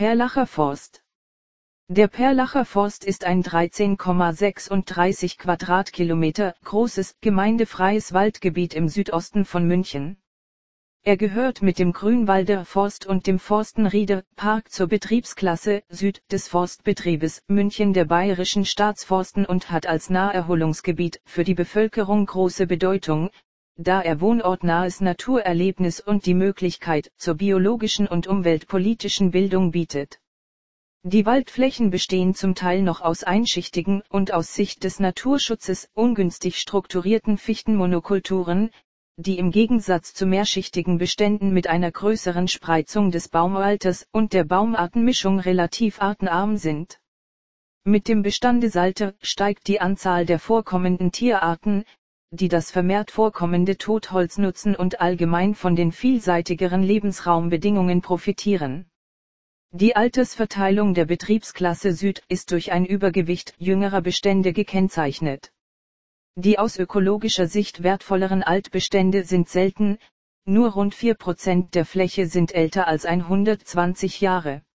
Perlacher Forst. Der Perlacher Forst ist ein 13,36 Quadratkilometer großes, gemeindefreies Waldgebiet im Südosten von München. Er gehört mit dem Grünwalder Forst und dem Forstenrieder Park zur Betriebsklasse Süd des Forstbetriebes München der Bayerischen Staatsforsten und hat als Naherholungsgebiet für die Bevölkerung große Bedeutung, da er wohnortnahes Naturerlebnis und die Möglichkeit zur biologischen und umweltpolitischen Bildung bietet. Die Waldflächen bestehen zum Teil noch aus einschichtigen und aus Sicht des Naturschutzes ungünstig strukturierten Fichtenmonokulturen, die im Gegensatz zu mehrschichtigen Beständen mit einer größeren Spreizung des Baumalters und der Baumartenmischung relativ artenarm sind. Mit dem Bestandesalter steigt die Anzahl der vorkommenden Tierarten, die das vermehrt vorkommende Totholz nutzen und allgemein von den vielseitigeren Lebensraumbedingungen profitieren. Die Altersverteilung der Betriebsklasse Süd ist durch ein Übergewicht jüngerer Bestände gekennzeichnet. Die aus ökologischer Sicht wertvolleren Altbestände sind selten, nur rund 4% der Fläche sind älter als 120 Jahre.